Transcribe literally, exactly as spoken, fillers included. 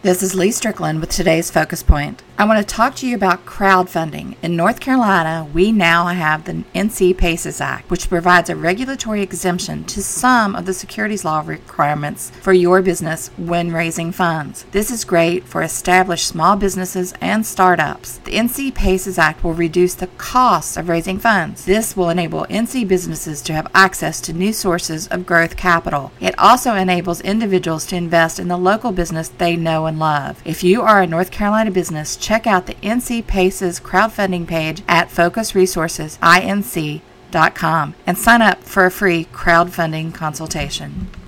This is Lee Strickland with today's Focus Point. I want to talk to you about crowdfunding. In North Carolina, we now have the N C PACES Act, which provides a regulatory exemption to some of the securities law requirements for your business when raising funds. This is great for established small businesses and startups. The N C PACES Act will reduce the costs of raising funds. This will enable N C businesses to have access to new sources of growth capital. It also enables individuals to invest in the local business they know and love. If you are a North Carolina business, check out the N C PACES crowdfunding page at focus resources inc dot com and sign up for a free crowdfunding consultation.